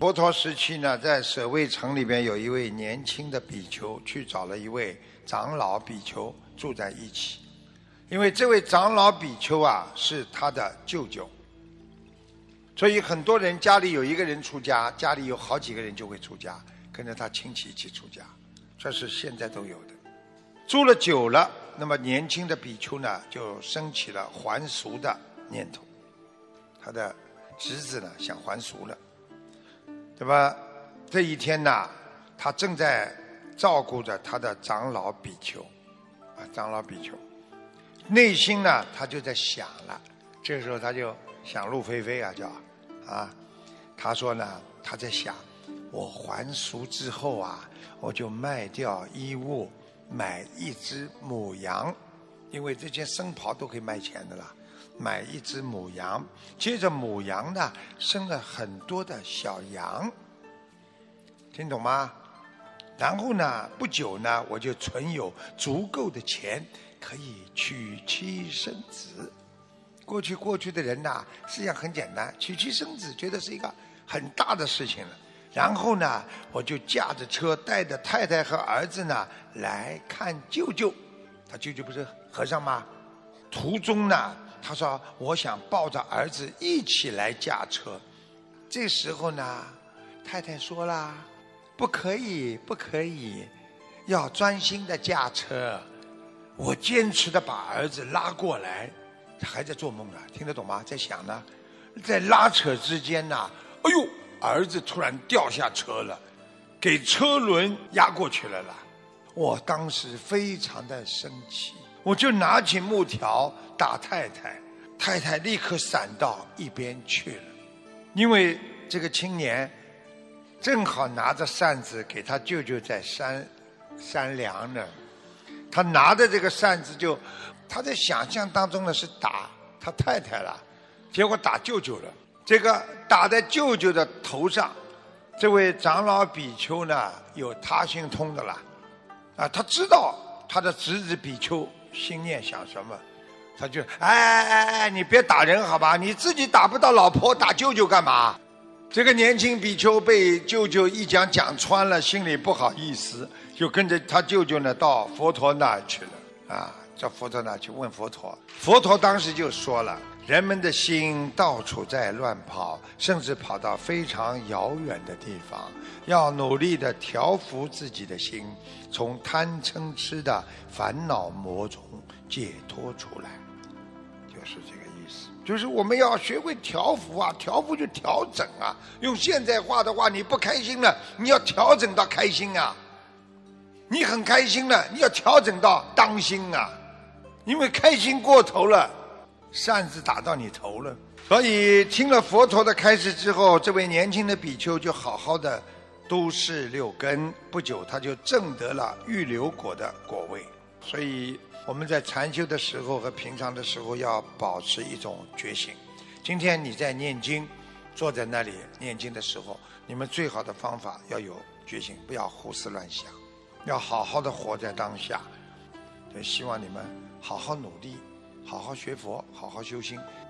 佛陀时期呢，在舍卫城里边有一位年轻的比丘去找了一位长老比丘住在一起，因为这位长老比丘啊是他的舅舅，所以很多人家里有一个人出家，家里有好几个人就会出家，跟着他亲戚一起出家，这是现在都有的。住了久了，那么年轻的比丘呢就升起了还俗的念头，他的侄子呢想还俗了。那么这一天呢，他正在照顾着他的长老比丘，长老比丘，内心呢他就在想了，这个时候他就想入非非他说呢，他在想，我还俗之后啊，我就卖掉衣物，买一只母羊，因为这件僧袍都可以卖钱的啦。买一只母羊，接着母羊呢生了很多的小羊，听懂吗？然后呢，不久呢，我就存有足够的钱，可以娶妻生子。过去的人呐，实际上很简单，娶妻生子觉得是一个很大的事情了。然后呢，我就驾着车，带着太太和儿子呢来看舅舅。他舅舅不是和尚吗？途中呢，他说我想抱着儿子一起来驾车。这时候呢，太太说啦，不可以，要专心的驾车。我坚持的把儿子拉过来，还在做梦呢，听得懂吗？在想呢，在拉扯之间呢，哎呦，儿子突然掉下车了，给车轮压过去了啦。我当时非常的生气，我就拿起木条打太太，太太立刻闪到一边去了。因为这个青年正好拿着扇子给他舅舅在扇凉呢，他拿着这个扇子他在想象当中呢是打他太太了，结果打舅舅了。这个打在舅舅的头上，这位长老比丘呢有他心通的啦，他知道他的侄子比丘心念想什么，他就你别打人好吧，你自己打不到老婆，打舅舅干嘛？这个年轻比丘被舅舅一讲穿了，心里不好意思，就跟着他舅舅呢到佛陀那儿去了到佛陀那儿去问佛陀。佛陀当时就说了，人们的心到处在乱跑，甚至跑到非常遥远的地方，要努力的调伏自己的心，从贪嗔痴的烦恼魔中解脱出来，就是这个意思。就是我们要学会调伏调伏就调整用现在话的话，你不开心了，你要调整到开心你很开心了，你要调整到当心因为开心过头了，扇子打到你头了。所以听了佛陀的开示之后，这位年轻的比丘就好好的都事六根，不久他就证得了预流果的果位。所以我们在禅修的时候和平常的时候要保持一种觉醒。今天你在念经，坐在那里念经的时候，你们最好的方法要有觉醒，不要胡思乱想，要好好的活在当下。希望你们好好努力，好好学佛，好好修心，